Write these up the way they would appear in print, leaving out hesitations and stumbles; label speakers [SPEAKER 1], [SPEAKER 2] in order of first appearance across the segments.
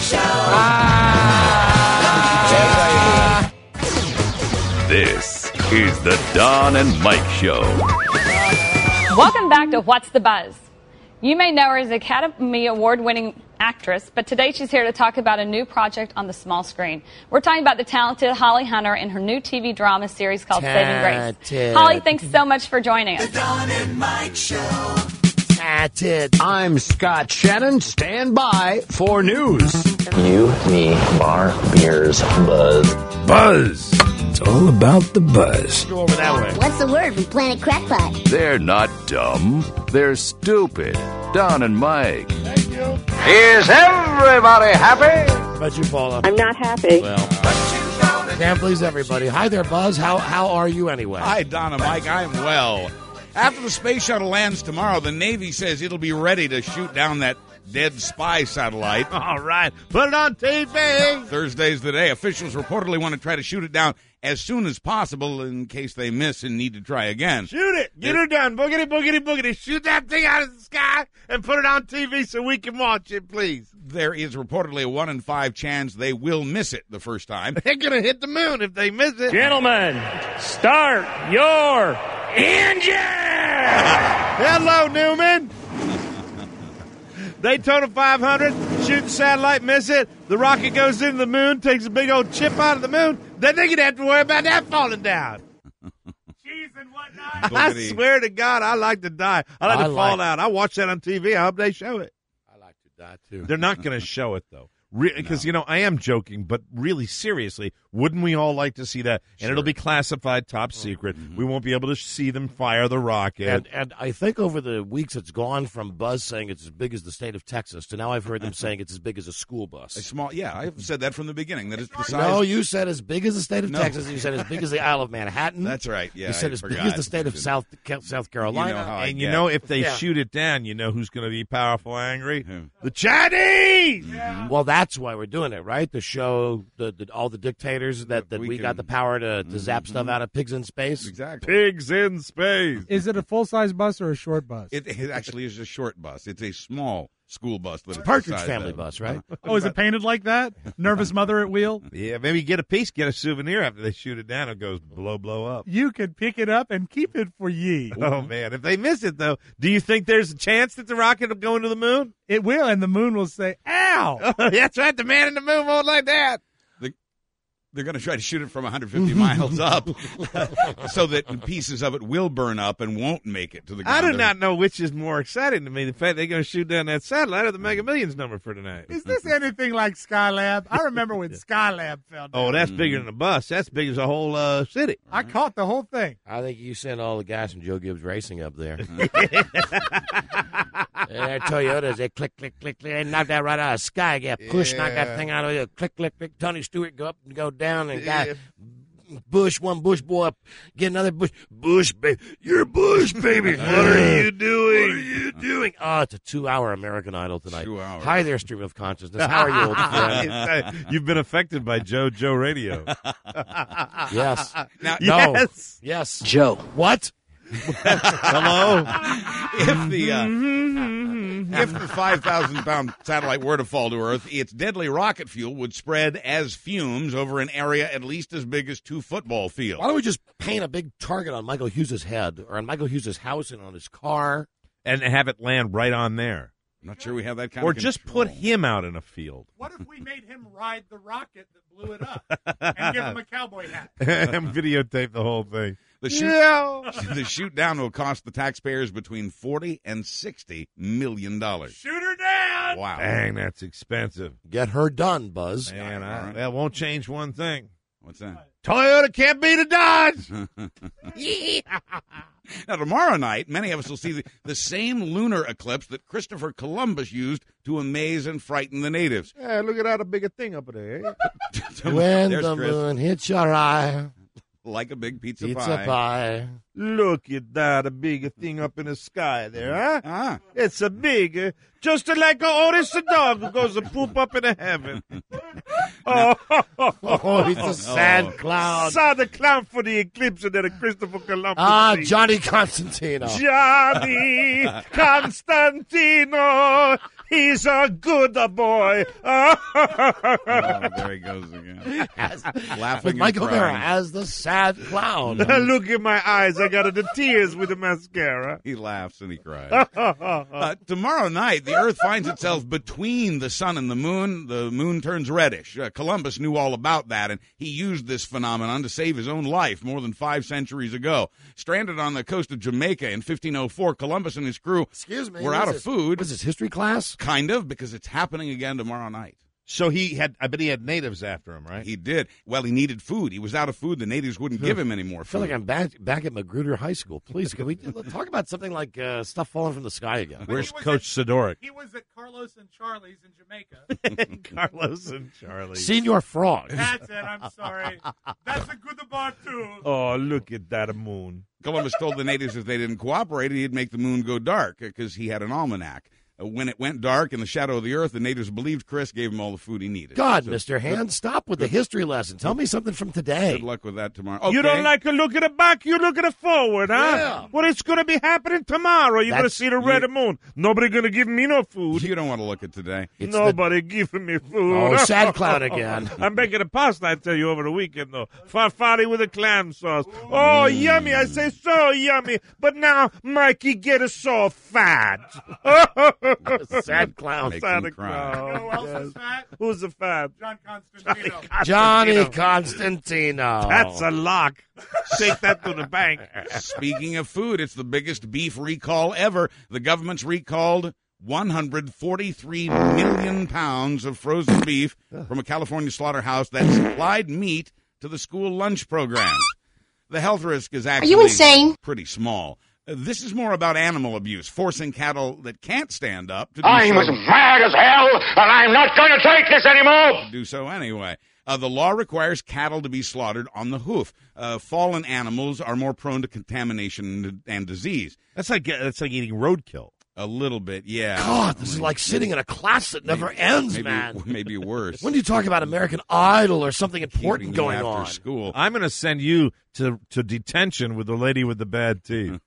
[SPEAKER 1] This is the Don and Mike Show.
[SPEAKER 2] Welcome back to What's the Buzz? You may know her as Academy Award-winning actress, but today she's here to talk about a new project on the small screen. We're talking about the talented Holly Hunter and her new TV drama series called Saving Grace. Holly, thanks so much for joining us.
[SPEAKER 3] The Don and Mike Show.
[SPEAKER 4] I'm Scott Shannon. Stand by for news.
[SPEAKER 5] You, me, bar, beers, buzz.
[SPEAKER 6] Buzz. It's all about the buzz.
[SPEAKER 4] Go over that way.
[SPEAKER 7] What's the word from Planet Crackpot?
[SPEAKER 1] They're not dumb. They're stupid. Don and Mike.
[SPEAKER 4] Thank you.
[SPEAKER 8] Is everybody happy?
[SPEAKER 4] About you, Paula.
[SPEAKER 9] I'm not happy.
[SPEAKER 4] Well, can't please everybody. Hi there, Buzz. How are you anyway?
[SPEAKER 10] Hi, Don and Mike. I'm well. After the space shuttle lands tomorrow, the Navy says it'll be ready to shoot down that dead spy satellite.
[SPEAKER 4] All right. Put it on TV.
[SPEAKER 10] Thursday's the day. Officials reportedly want to try to shoot it down as soon as possible in case they miss and need to try again.
[SPEAKER 4] Shoot it. Get her done. Boogity, boogity, boogity. Shoot that thing out of the sky and put it on TV so we can watch it, please.
[SPEAKER 10] There is reportedly a 1 in 5 chance they will miss it the first time.
[SPEAKER 4] They're going to hit the moon if they miss it.
[SPEAKER 11] Gentlemen, start your engine!
[SPEAKER 4] Hello, Newman. Daytona 500, shoot the satellite, miss it. The rocket goes into the moon, takes a big old chip out of the moon. Then they gonna have to worry about that falling down.
[SPEAKER 11] Cheese and whatnot.
[SPEAKER 4] I swear to God, I like to die. I like to fall out. I watch that on TV. I hope they show it.
[SPEAKER 6] I like to die, too.
[SPEAKER 12] They're not going to show it, though. Because, you know, I am joking, but really seriously, wouldn't we all like to see that? And it'll be classified top secret.
[SPEAKER 6] Mm-hmm.
[SPEAKER 12] We won't be able to see them fire the rocket.
[SPEAKER 6] And I think over the weeks it's gone from Buzz saying it's as big as the state of Texas to now I've heard them saying it's as big as a school bus.
[SPEAKER 10] A small, yeah, I've said that from the beginning. That it's the size.
[SPEAKER 6] No, you said as big as the state of Texas. You said as big as the Isle of Manhattan.
[SPEAKER 10] That's right. Yeah,
[SPEAKER 6] you said as big as the state of South Carolina.
[SPEAKER 10] You know how I
[SPEAKER 12] and
[SPEAKER 10] get.
[SPEAKER 12] you know, if they shoot it down, you know who's going to be powerful angry? The Chinese!
[SPEAKER 6] Yeah. Well, that's why we're doing it, right? To show all the dictators that we got the power to zap stuff out of pigs in space.
[SPEAKER 10] Exactly.
[SPEAKER 12] Pigs in space.
[SPEAKER 13] Is it a full-size bus or a short bus?
[SPEAKER 10] It actually is a short bus. It's a small school bus.
[SPEAKER 6] It's a Partridge Family bus, right?
[SPEAKER 13] Oh, is it painted like that? Nervous mother at wheel?
[SPEAKER 12] Yeah, maybe get a souvenir after they shoot it down. It goes blow up.
[SPEAKER 13] You could pick it up and keep it for ye.
[SPEAKER 12] Oh, man. If they miss it, though, do you think there's a chance that the rocket will go into the moon?
[SPEAKER 13] It will, and the moon will say, ow!
[SPEAKER 12] Oh, that's right. The man in the moon won't like that.
[SPEAKER 10] They're going to try to shoot it from 150 miles up so that pieces of it will burn up and won't make it to the ground.
[SPEAKER 12] I do not know which is more exciting to me, the fact they're going to shoot down that satellite or the Mega Millions number for tonight.
[SPEAKER 13] Is this anything like Skylab? I remember when Skylab fell down.
[SPEAKER 12] Oh, that's bigger than a bus. That's big as a whole city.
[SPEAKER 13] I caught the whole thing.
[SPEAKER 6] I think you sent all the guys from Joe Gibbs Racing up there. Their Toyotas, they click, click, click, click. They knock that right out of the sky. Get push, knock that thing out of you. Click, click, click. Tony Stewart go up and go down and got one Bush boy up, get another Bush baby. You're Bush, baby.
[SPEAKER 12] What are you doing?
[SPEAKER 6] What are you doing? Oh, it's a 2-hour American Idol tonight.
[SPEAKER 10] 2 hours.
[SPEAKER 6] Hi there, stream of consciousness. How are you, old friend?
[SPEAKER 12] You've been affected by Joe Radio.
[SPEAKER 6] Yes.
[SPEAKER 10] Now,
[SPEAKER 6] Yes.
[SPEAKER 4] Joe.
[SPEAKER 6] What?
[SPEAKER 12] Hello?
[SPEAKER 10] If the 5,000-pound satellite were to fall to Earth, its deadly rocket fuel would spread as fumes over an area at least as big as 2 football fields.
[SPEAKER 6] Why don't we just paint a big target on Michael Hughes' head or on Michael Hughes' house and on his car?
[SPEAKER 12] And have it land right on there.
[SPEAKER 10] I'm not sure we have that kind
[SPEAKER 12] or
[SPEAKER 10] of
[SPEAKER 12] just
[SPEAKER 10] control.
[SPEAKER 12] put him out in a field.
[SPEAKER 13] What if we made him ride the rocket that blew it up and give him a cowboy hat?
[SPEAKER 12] And videotape the whole thing.
[SPEAKER 10] The shoot down will cost the taxpayers between $40 and $60 million.
[SPEAKER 13] Shoot her down!
[SPEAKER 10] Wow.
[SPEAKER 12] Dang, that's expensive.
[SPEAKER 6] Get her done, Buzz.
[SPEAKER 12] Man, that won't change one thing.
[SPEAKER 10] What's that?
[SPEAKER 12] Toyota can't beat a Dodge.
[SPEAKER 10] Now, tomorrow night, many of us will see the same lunar eclipse that Christopher Columbus used to amaze and frighten the natives.
[SPEAKER 12] Yeah, look at that big thing up there.
[SPEAKER 6] When
[SPEAKER 10] There's
[SPEAKER 6] the
[SPEAKER 10] Chris.
[SPEAKER 6] moon hits your eye.
[SPEAKER 10] Like a big pizza
[SPEAKER 6] Pizza pie.
[SPEAKER 4] Look at that, a big thing up in the sky there, huh? It's a big, just like Otis the dog who goes to poop up in the heaven.
[SPEAKER 6] Oh, he's a sad clown.
[SPEAKER 4] Saw the clown for the eclipse and then a Christopher Columbus. thing.
[SPEAKER 6] Johnny Constantino.
[SPEAKER 4] Johnny Constantino. He's a good boy.
[SPEAKER 10] Oh, there he goes again. Laughing
[SPEAKER 6] With Michael
[SPEAKER 10] and crying.
[SPEAKER 6] O'Hara as the sad clown.
[SPEAKER 4] Look at my eyes. I got the tears with the mascara.
[SPEAKER 10] He laughs and he cries. Tomorrow night, the Earth finds itself between the sun and the moon. The moon turns reddish. Columbus knew all about that, and he used this phenomenon to save his own life more than 5 centuries ago. Stranded on the coast of Jamaica in 1504, Columbus and his crew were out of food.
[SPEAKER 6] Was this history class?
[SPEAKER 10] Kind of, because it's happening again tomorrow night.
[SPEAKER 12] So I bet he had natives after him, right?
[SPEAKER 10] He did. Well, he needed food. He was out of food. The natives wouldn't give him any more
[SPEAKER 6] I feel
[SPEAKER 10] food.
[SPEAKER 6] like I'm back at Magruder High School. Please, can we talk about something like stuff falling from the sky again?
[SPEAKER 12] Where's Coach Sidoric?
[SPEAKER 13] He was at Carlos and Charlie's in Jamaica.
[SPEAKER 12] Carlos and Charlie.
[SPEAKER 6] Senior Frog.
[SPEAKER 13] That's it. I'm sorry. That's a good bar, too.
[SPEAKER 4] Oh, look at that moon.
[SPEAKER 10] Columbus told the natives if they didn't cooperate, he'd make the moon go dark because he had an almanac. When it went dark in the shadow of the earth, the natives believed Chris gave him all the food he needed.
[SPEAKER 6] God, Mr. Hand, stop with the history lesson. Tell me something from today.
[SPEAKER 10] Good luck with that tomorrow. Okay.
[SPEAKER 4] You don't like to look at the back, you look at the forward, huh?
[SPEAKER 6] Yeah.
[SPEAKER 4] Well, it's going to be happening tomorrow. You're going to see the red moon. Nobody going to give me no food.
[SPEAKER 10] You don't want to look at today.
[SPEAKER 4] Nobody giving me food.
[SPEAKER 6] Oh, sad clown again.
[SPEAKER 4] I'm making a pasta, I tell you, over the weekend, though. Farfalle with a clam sauce. Oh, yummy. I say so yummy. But now Mikey get us so fat.
[SPEAKER 6] Sad clown.
[SPEAKER 10] Makes him cry.
[SPEAKER 13] You know who else is fat?
[SPEAKER 4] Who's the fat?
[SPEAKER 13] John Constantino.
[SPEAKER 6] Johnny Constantino.
[SPEAKER 4] That's a lock. Take that to the bank.
[SPEAKER 10] Speaking of food, it's the biggest beef recall ever. The government's recalled 143 million pounds of frozen beef from a California slaughterhouse that supplied meat to the school lunch programs. The health risk is actually
[SPEAKER 7] you insane?
[SPEAKER 10] pretty small. This is more about animal abuse, forcing cattle that can't stand up to do
[SPEAKER 8] I'm as mad as hell, and I'm not going to take this anymore.
[SPEAKER 10] do so anyway. The law requires cattle to be slaughtered on the hoof. Fallen animals are more prone to contamination and disease.
[SPEAKER 12] That's like eating roadkill.
[SPEAKER 10] A little bit, yeah.
[SPEAKER 6] God, this is like sitting in a class that never ends, man.
[SPEAKER 10] Maybe worse.
[SPEAKER 6] When do you talk about American Idol or something important
[SPEAKER 10] Keeping you
[SPEAKER 6] going
[SPEAKER 10] after
[SPEAKER 6] on?
[SPEAKER 10] school.
[SPEAKER 12] I'm going to send you to detention with the lady with the bad teeth.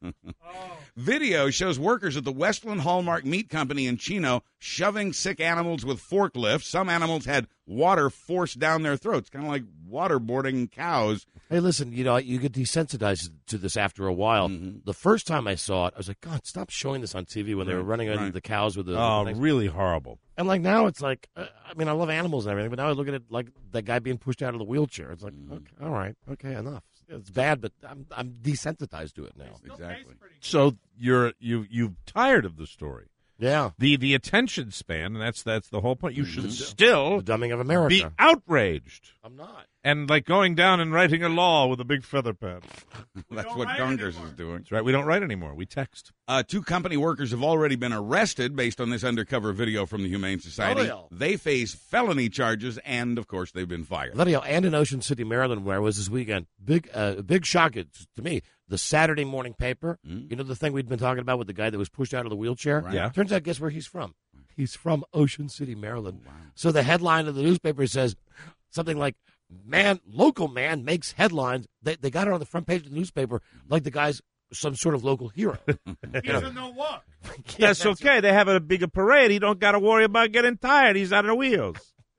[SPEAKER 10] Video shows workers at the Westland Hallmark Meat Company in Chino shoving sick animals with forklifts. Some animals had water forced down their throats, kind of like waterboarding cows.
[SPEAKER 6] Hey, listen, you get desensitized to this after a while.
[SPEAKER 10] Mm-hmm.
[SPEAKER 6] The first time I saw it, I was like, God, stop showing this on TV when they were running into the cows with the...
[SPEAKER 12] Oh,
[SPEAKER 6] with the
[SPEAKER 12] really horrible.
[SPEAKER 6] And like now it's like, I mean, I love animals and everything, but now I look at it like that guy being pushed out of the wheelchair. It's like, okay, all right, okay, enough. It's bad, but I'm desensitized to it now.
[SPEAKER 10] Exactly.
[SPEAKER 12] So you've tired of the story.
[SPEAKER 6] Yeah.
[SPEAKER 12] The attention span, and that's the whole point. You should still
[SPEAKER 6] The dumbing of America.
[SPEAKER 12] be outraged.
[SPEAKER 6] I'm not.
[SPEAKER 12] And like going down and writing a law with a big feather pen.
[SPEAKER 10] That's what Gungers is doing.
[SPEAKER 12] That's right. We don't write anymore. We text.
[SPEAKER 10] 2 company workers have already been arrested based on this undercover video from the Humane Society.
[SPEAKER 6] Oh, yeah.
[SPEAKER 10] They face felony charges, and, of course, they've been fired.
[SPEAKER 6] Video and in Ocean City, Maryland, where I was this weekend. Big shock to me. The Saturday morning paper, you know the thing we'd been talking about with the guy that was pushed out of the wheelchair?
[SPEAKER 10] Right.
[SPEAKER 12] Yeah.
[SPEAKER 6] Turns out, guess where he's from? He's from Ocean City, Maryland. Wow. So the headline of the newspaper says something like, local man makes headlines. They got it on the front page of the newspaper like the guy's some sort of local hero.
[SPEAKER 13] He doesn't know what.
[SPEAKER 4] That's okay. They have a bigger parade. He don't got to worry about getting tired. He's out of the wheels.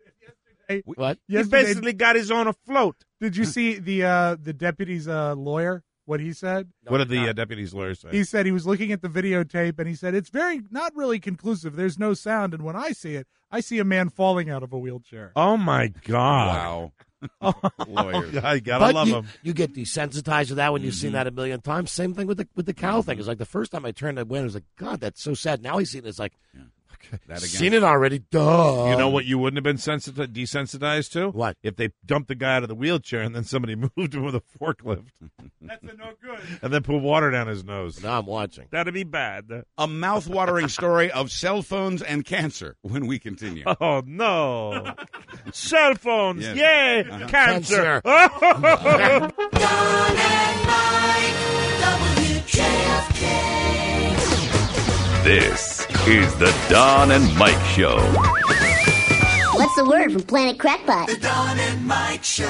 [SPEAKER 6] What?
[SPEAKER 4] He basically got his own afloat.
[SPEAKER 13] Did you see the deputy's lawyer? What he said?
[SPEAKER 12] What did the deputy's lawyer say?
[SPEAKER 13] He said he was looking at the videotape and he said it's not really conclusive. There's no sound, and when I see it, I see a man falling out of a wheelchair.
[SPEAKER 12] Oh my God!
[SPEAKER 10] Wow. Lawyers.
[SPEAKER 12] I gotta love him.
[SPEAKER 6] You get desensitized to that when you've seen that a million times. Same thing with the cow thing. It's like the first time I turned it, I was like, God, that's so sad. Now he's seen it. It's like, okay,
[SPEAKER 10] That again.
[SPEAKER 6] seen it already. Duh.
[SPEAKER 12] You know what you wouldn't have been desensitized to?
[SPEAKER 6] What?
[SPEAKER 12] If they dumped the guy out of the wheelchair and then somebody moved him with a forklift
[SPEAKER 13] That's a no good.
[SPEAKER 12] and then put water down his nose.
[SPEAKER 6] Now I'm watching.
[SPEAKER 4] That'd be bad.
[SPEAKER 10] A mouth-watering story of cell phones and cancer when we continue.
[SPEAKER 4] Oh, no. Cell phones.
[SPEAKER 10] Yes.
[SPEAKER 4] Yay. Cancer.
[SPEAKER 6] Cancer.
[SPEAKER 3] John and Mike,
[SPEAKER 1] This is the Don and Mike Show.
[SPEAKER 7] What's the word from Planet Crackpot?
[SPEAKER 3] The Don and Mike Show.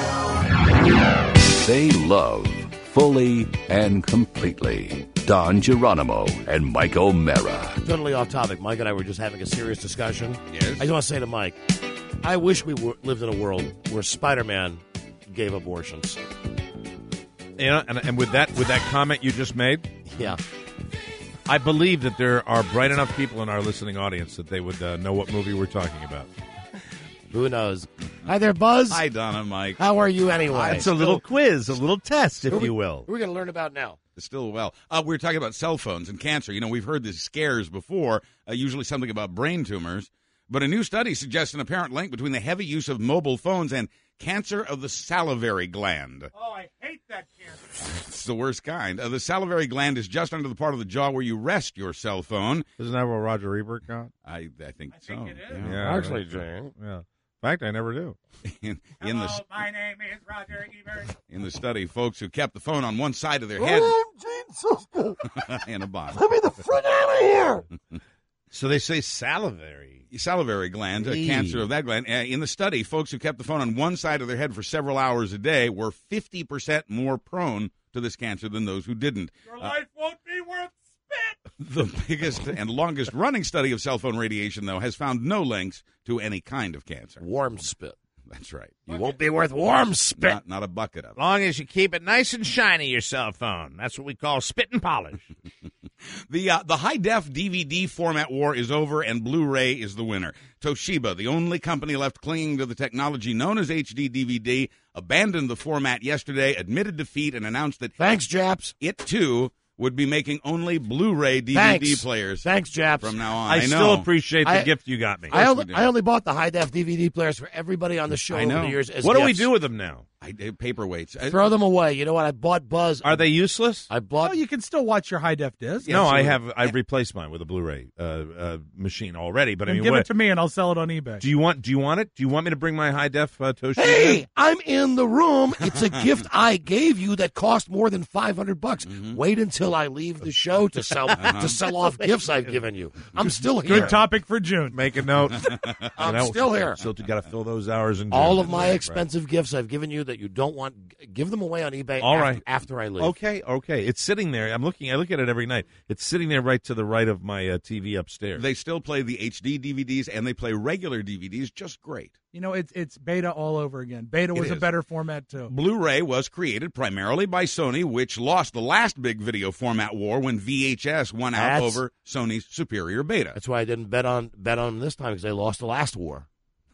[SPEAKER 1] They love fully and completely Don Geronimo and Mike O'Mara.
[SPEAKER 6] Totally off topic. Mike and I were just having a serious discussion.
[SPEAKER 10] Yes.
[SPEAKER 6] I just want to say to Mike, I wish we lived in a world where Spider-Man gave abortions.
[SPEAKER 12] You know, and with that comment you just made,
[SPEAKER 6] Yeah.
[SPEAKER 12] I believe that there are bright enough people in our listening audience that they would know what movie we're talking about.
[SPEAKER 6] Who knows? Hi there, Buzz.
[SPEAKER 10] Hi, Don and Mike.
[SPEAKER 6] How are you anyway?
[SPEAKER 12] It's a little quiz, a little test, if you will.
[SPEAKER 6] What are we going to learn about now?
[SPEAKER 10] Still well. We're talking about cell phones and cancer. You know, we've heard these scares before, usually something about brain tumors. But a new study suggests an apparent link between the heavy use of mobile phones and cancer of the salivary gland.
[SPEAKER 11] Oh, I hate that cancer.
[SPEAKER 10] It's the worst kind. The salivary gland is just under the part of the jaw where you rest your cell phone.
[SPEAKER 12] Isn't that what Roger Ebert got?
[SPEAKER 10] I think so.
[SPEAKER 11] think it is.
[SPEAKER 12] Yeah,
[SPEAKER 6] Actually,
[SPEAKER 12] right.
[SPEAKER 6] Jane.
[SPEAKER 12] Yeah. In fact, I never do.
[SPEAKER 10] In
[SPEAKER 11] Hello,
[SPEAKER 10] the
[SPEAKER 11] my name is Roger Ebert.
[SPEAKER 10] in the study, folks who kept the phone on one side of their head and a bottom.
[SPEAKER 6] Let me the front out of here.
[SPEAKER 12] So they say salivary.
[SPEAKER 10] Salivary gland, cancer of that gland. In the study, folks who kept the phone on one side of their head for several hours a day were 50% more prone to this cancer than those who didn't.
[SPEAKER 11] Your life won't be worth spit.
[SPEAKER 10] The biggest and longest running study of cell phone radiation, though, has found no links to any kind of cancer.
[SPEAKER 6] Warm spit.
[SPEAKER 10] That's right.
[SPEAKER 6] You won't be worth warm spit.
[SPEAKER 10] Not a bucket of it.
[SPEAKER 12] Long as you keep it nice and shiny, your cell phone. That's what we call spit and polish.
[SPEAKER 10] The high-def DVD format war is over, and Blu-ray is the winner. Toshiba, the only company left clinging to the technology known as HD DVD, abandoned the format yesterday, admitted defeat, and announced that
[SPEAKER 6] Thanks, Japs.
[SPEAKER 10] it, too, would be making only Blu-ray DVD players
[SPEAKER 6] Thanks, Japs.
[SPEAKER 10] from now on.
[SPEAKER 12] I
[SPEAKER 10] know.
[SPEAKER 12] still appreciate the gift you got me.
[SPEAKER 6] I only bought the high-def DVD players for everybody on the show over the years as
[SPEAKER 12] What do we
[SPEAKER 6] gifts.
[SPEAKER 12] do with them now?
[SPEAKER 10] Paperweights.
[SPEAKER 6] Throw them away. You know what? I bought Buzz.
[SPEAKER 12] Are they useless?
[SPEAKER 6] I bought.
[SPEAKER 13] Oh, you can still watch your high def disc.
[SPEAKER 12] No, I've replaced mine with a Blu-ray machine already. But I
[SPEAKER 13] And
[SPEAKER 12] mean,
[SPEAKER 13] give
[SPEAKER 12] what,
[SPEAKER 13] it to me, and I'll sell it on eBay.
[SPEAKER 12] do you want it? Do you want me to bring my high def Toshiba?
[SPEAKER 6] Hey, I'm in the room. It's a gift I gave you that cost more than $500.
[SPEAKER 10] Mm-hmm.
[SPEAKER 6] Wait until I leave the show to sell off gifts I've given you. I'm still here.
[SPEAKER 13] Good topic for June.
[SPEAKER 12] Make a note.
[SPEAKER 6] I'm still here.
[SPEAKER 12] Still got to fill those hours in.
[SPEAKER 6] All
[SPEAKER 12] June.
[SPEAKER 6] of my
[SPEAKER 12] Right.
[SPEAKER 6] expensive gifts I've given you that you don't want, give them away on eBay.
[SPEAKER 12] All right.
[SPEAKER 6] After I leave.
[SPEAKER 12] Okay. It's sitting there. I look at it every night. It's sitting there right to the right of my TV upstairs.
[SPEAKER 10] They still play the HD DVDs, and they play regular DVDs just great.
[SPEAKER 13] You know, it's beta all over again. Beta was a better format, too.
[SPEAKER 10] Blu-ray was created primarily by Sony, which lost the last big video format war when VHS won out over Sony's superior beta.
[SPEAKER 6] That's why I didn't bet on this time, because they lost the last war.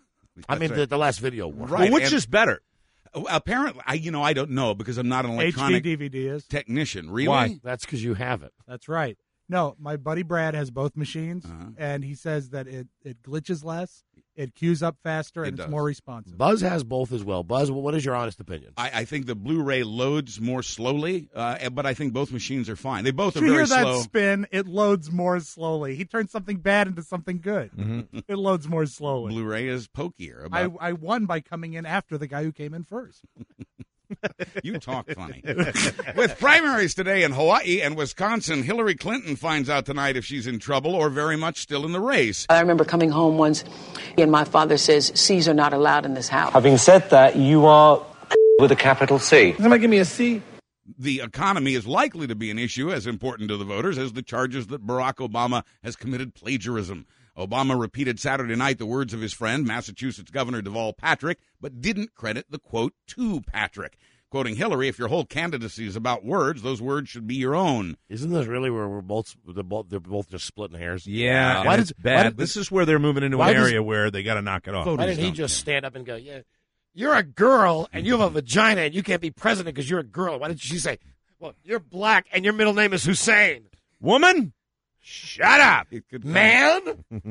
[SPEAKER 6] The last video war.
[SPEAKER 10] Right.
[SPEAKER 12] Well, which is better?
[SPEAKER 10] Apparently, I don't know because I'm not an electronic
[SPEAKER 13] HD DVD is.
[SPEAKER 10] technician. Really?
[SPEAKER 12] Why?
[SPEAKER 6] That's because you have it.
[SPEAKER 13] That's right. No, my buddy Brad has both machines, and he says that it glitches less, it queues up faster, and it's more responsive.
[SPEAKER 6] Buzz has both as well. Buzz, what is your honest opinion?
[SPEAKER 10] I think the Blu-ray loads more slowly, but I think both machines are fine. They both are
[SPEAKER 13] Did you
[SPEAKER 10] very
[SPEAKER 13] hear that
[SPEAKER 10] slow.
[SPEAKER 13] spin? It loads more slowly. He turns something bad into something good.
[SPEAKER 12] Mm-hmm.
[SPEAKER 13] It loads more slowly.
[SPEAKER 10] Blu-ray is pokier.
[SPEAKER 13] I won by coming in after the guy who came in first.
[SPEAKER 10] You talk funny. With primaries today in Hawaii and Wisconsin, Hillary Clinton finds out tonight if she's in trouble or very much still in the race.
[SPEAKER 9] I remember coming home once, and my father says, C's are not allowed in this house.
[SPEAKER 14] Having said that, you are with a capital C.
[SPEAKER 9] Somebody give me a C.
[SPEAKER 10] The economy is likely to be an issue as important to the voters as the charges that Barack Obama has committed plagiarism. Obama repeated Saturday night the words of his friend, Massachusetts Governor Deval Patrick, but didn't credit the quote to Patrick. Quoting Hillary, if your whole candidacy is about words, those words should be your own.
[SPEAKER 6] Isn't this really where they're both just splitting hairs?
[SPEAKER 12] Yeah,
[SPEAKER 6] why
[SPEAKER 12] it's bad. This is where they're moving into an area where they got to knock it off.
[SPEAKER 6] Why didn't he just stand up and go, yeah, you're a girl and you have a vagina and you can't be president because you're a girl? Why didn't she say, well, you're black and your middle name is Hussein?
[SPEAKER 12] Woman? Shut up,
[SPEAKER 6] man.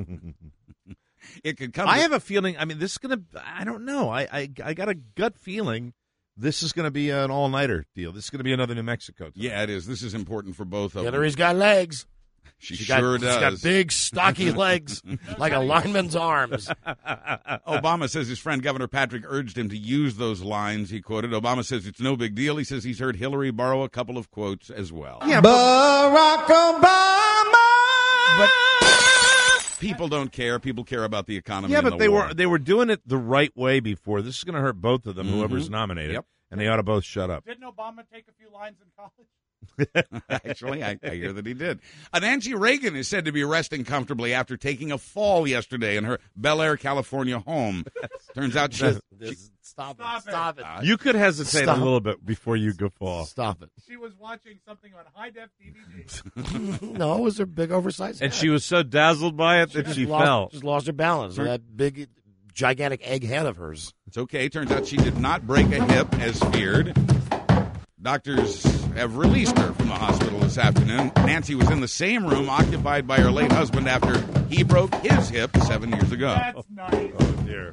[SPEAKER 10] It could come.
[SPEAKER 12] I have a feeling. I mean, this is gonna. I don't know. I got a gut feeling this is gonna be an all-nighter deal. This is gonna be another New Mexico time.
[SPEAKER 10] Yeah, it is. This is important for both of them.
[SPEAKER 6] Hillary's got legs.
[SPEAKER 10] She sure does.
[SPEAKER 6] She's got big, stocky legs like a lineman's arms.
[SPEAKER 10] Obama says his friend Governor Patrick urged him to use those lines. He quoted. Obama says it's no big deal. He says he's heard Hillary borrow a couple of quotes as well.
[SPEAKER 3] Yeah, Barack Obama.
[SPEAKER 10] But people don't care. People care about the economy.
[SPEAKER 12] Yeah,
[SPEAKER 10] and
[SPEAKER 12] but
[SPEAKER 10] the
[SPEAKER 12] they were doing it the right way before. This is going to hurt both of them, whoever's nominated.
[SPEAKER 10] Yep.
[SPEAKER 12] And they ought to both shut up.
[SPEAKER 13] Didn't Obama take a few lines in college?
[SPEAKER 10] Actually, I hear that he did. Nancy Reagan is said to be resting comfortably after taking a fall yesterday in her Bel Air, California home. Turns out
[SPEAKER 6] Stop it.
[SPEAKER 12] You could hesitate a little bit before you go fall.
[SPEAKER 6] Stop it.
[SPEAKER 13] She was watching something on high-def DVD.
[SPEAKER 6] No, it was her big oversized
[SPEAKER 12] And
[SPEAKER 6] head.
[SPEAKER 12] she was so dazzled by it that she fell.
[SPEAKER 6] Just lost her balance. That big, gigantic egg head of hers.
[SPEAKER 10] it's okay. Turns out she did not break a hip as feared. Doctors have released her from the hospital this afternoon. Nancy was in the same room occupied by her late husband after he broke his hip 7 years ago.
[SPEAKER 13] That's nice.
[SPEAKER 12] Oh, dear.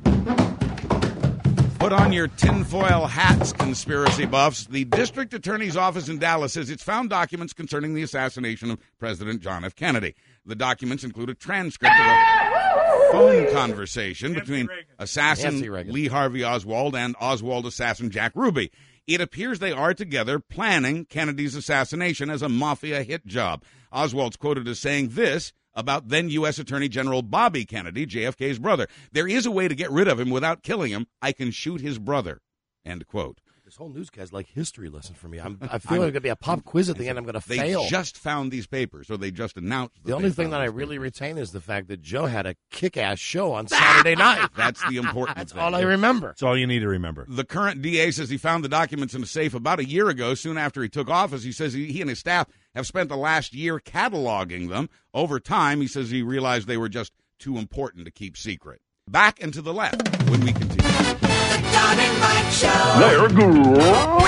[SPEAKER 10] Put on your tinfoil hats, conspiracy buffs. The district attorney's office in Dallas says it's found documents concerning the assassination of President John F. Kennedy. The documents include a transcript of a phone conversation between assassin Lee Harvey Oswald and Oswald assassin Jack Ruby. It appears they are together planning Kennedy's assassination as a mafia hit job. Oswald's quoted as saying this about then U.S. Attorney General Bobby Kennedy, JFK's brother. "There is a way to get rid of him without killing him. I can shoot his brother." End quote.
[SPEAKER 6] This whole newscast like history lesson for me. I feel like it's going to be a pop quiz at the end. I'm going to fail.
[SPEAKER 10] They just found these papers, or they just announced.
[SPEAKER 6] The only thing that I really retain is the fact that Joe had a kick-ass show on Saturday night.
[SPEAKER 10] That's the important
[SPEAKER 6] That's
[SPEAKER 10] thing.
[SPEAKER 6] all I remember.
[SPEAKER 12] That's all you need to remember.
[SPEAKER 10] The current DA says he found the documents in a safe about a year ago, soon after he took office. He says he and his staff have spent the last year cataloging them. Over time, he says he realized they were just too important to keep secret. Back and to the left when we continue.
[SPEAKER 3] The Don and Mike Show.
[SPEAKER 1] They're good.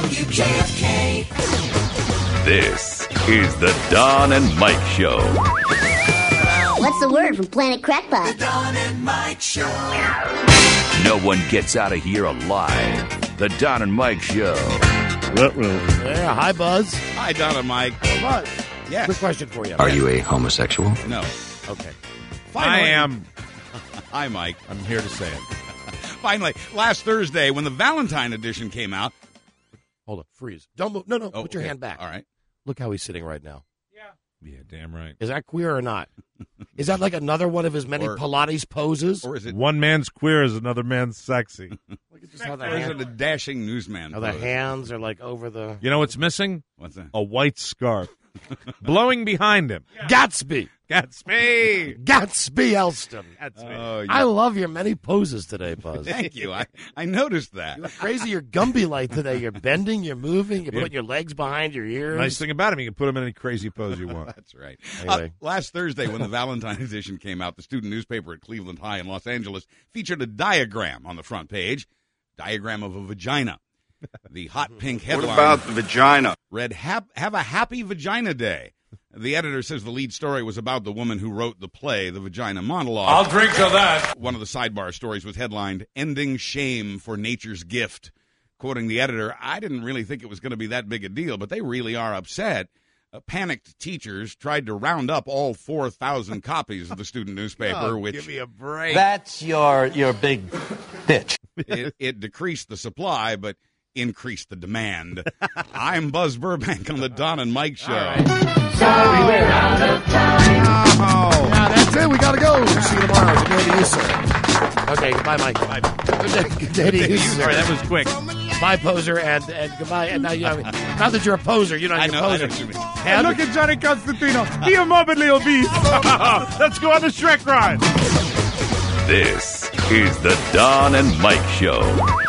[SPEAKER 3] WJFK.
[SPEAKER 1] This is the Don and Mike Show.
[SPEAKER 7] What's the word from Planet Crackpot?
[SPEAKER 3] The Don and Mike Show.
[SPEAKER 1] No one gets out of here alive. The Don and Mike Show.
[SPEAKER 6] Yeah, hi, Buzz.
[SPEAKER 10] Hi, Don and Mike.
[SPEAKER 6] Buzz.
[SPEAKER 10] Yes.
[SPEAKER 6] Quick question for you.
[SPEAKER 15] Are you a homosexual?
[SPEAKER 10] No.
[SPEAKER 6] Okay.
[SPEAKER 12] I am.
[SPEAKER 10] Hi, Mike.
[SPEAKER 12] I'm here to say it.
[SPEAKER 10] Finally, last Thursday, when the Valentine edition came out.
[SPEAKER 6] Hold up. Freeze. Don't move. No.
[SPEAKER 10] Oh,
[SPEAKER 6] Put your
[SPEAKER 10] okay.
[SPEAKER 6] hand back.
[SPEAKER 10] All right.
[SPEAKER 6] Look how he's sitting right now.
[SPEAKER 12] Yeah, damn right.
[SPEAKER 6] Is that queer or not? Is that like another one of his many Pilates poses?
[SPEAKER 10] Or is it
[SPEAKER 12] One man's queer is another man's sexy.
[SPEAKER 6] Look at just how the
[SPEAKER 10] or is
[SPEAKER 6] hand-
[SPEAKER 10] it a dashing newsman?
[SPEAKER 6] how the
[SPEAKER 10] pose?
[SPEAKER 6] hands are like over the...
[SPEAKER 12] You know what's missing?
[SPEAKER 10] What's that?
[SPEAKER 12] A white scarf. Blowing behind him.
[SPEAKER 6] Gatsby.
[SPEAKER 12] Gatsby.
[SPEAKER 6] Elston.
[SPEAKER 10] Oh,
[SPEAKER 6] I love your many poses today, Buzz.
[SPEAKER 10] Thank you. I noticed that.
[SPEAKER 6] You're crazy. You're Gumby like today. You're bending. You're moving. You're putting your legs behind your ears.
[SPEAKER 12] Nice thing about him, you can put him in any crazy pose you want.
[SPEAKER 10] That's right.
[SPEAKER 6] Anyway.
[SPEAKER 10] Last Thursday, when the Valentine edition came out, the student newspaper at Cleveland High in Los Angeles featured a diagram on the front page. Diagram of a vagina. The hot pink headline.
[SPEAKER 15] What about the vagina?
[SPEAKER 10] Read, have a happy vagina day. The editor says the lead story was about the woman who wrote the play, The Vagina Monologue.
[SPEAKER 11] I'll drink to that.
[SPEAKER 10] One of the sidebar stories was headlined, Ending Shame for Nature's Gift. Quoting the editor, I didn't really think it was going to be that big a deal, but they really are upset. Panicked teachers tried to round up all 4,000 copies of the student newspaper, which
[SPEAKER 12] Give me a break.
[SPEAKER 14] That's your big bitch.
[SPEAKER 10] it decreased the supply, but increased the demand. I'm Buzz Burbank on the Don and Mike Show.
[SPEAKER 6] Sorry, we're out of time. Oh. Yeah, that's it. We got to go. See you tomorrow. Good day to you, sir. Okay, goodbye, Mike. Bye. Good day to you, sir.
[SPEAKER 12] All right, that was quick.
[SPEAKER 6] Bye, poser, and goodbye. And now, not that you're a poser. You're not a poser.
[SPEAKER 13] And look at Johnny Constantino. He is morbidly obese.
[SPEAKER 12] Let's go on the Shrek ride.
[SPEAKER 1] This is the Don and Mike Show.